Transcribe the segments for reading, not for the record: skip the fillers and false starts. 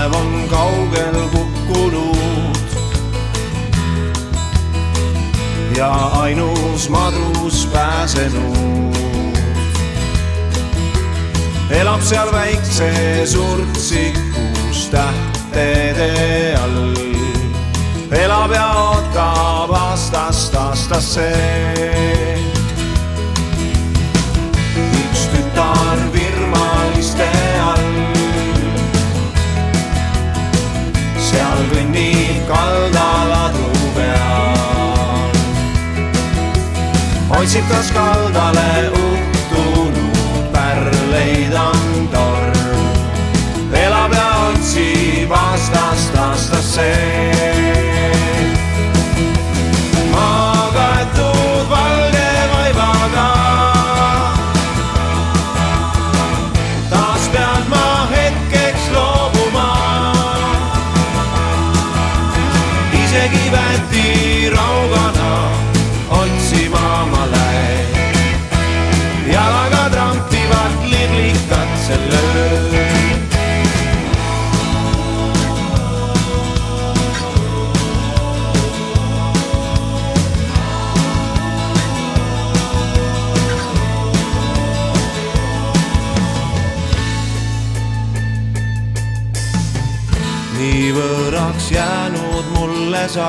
laev on kaugel kukkunud ja ainus madrus pääsenud elab seal väikse surtsikus tähtede all. Elab ja ootab aastast aastasse. Üks tütar virmaliste all. Seal kõnnib kaldaladru peal. Otsib kas kaldale uhtunud pärleid on torm. Elab ja otsib aastast aastasse. Maagaetud valge vaivaga taas pead ma hetkeks loobuma. Isegi väti raugana otsima ma läin. Jalaga trampivad lirlikad sel ööl. Nii võõraks jäänud mulle sa.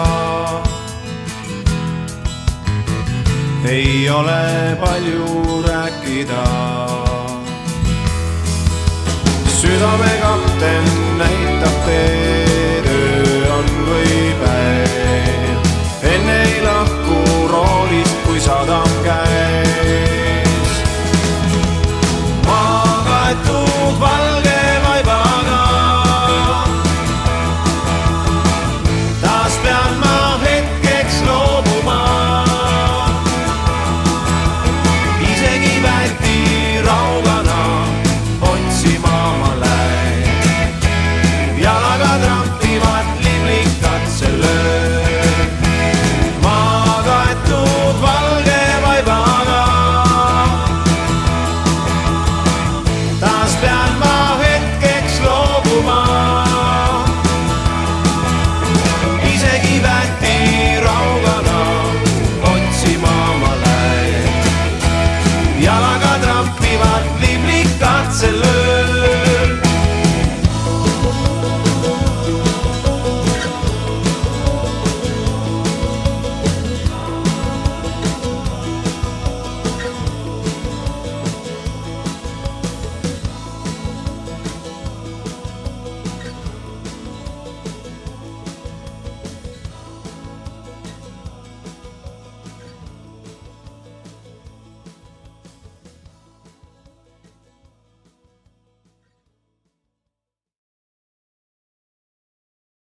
Ei ole palju rääkida. Südame kapten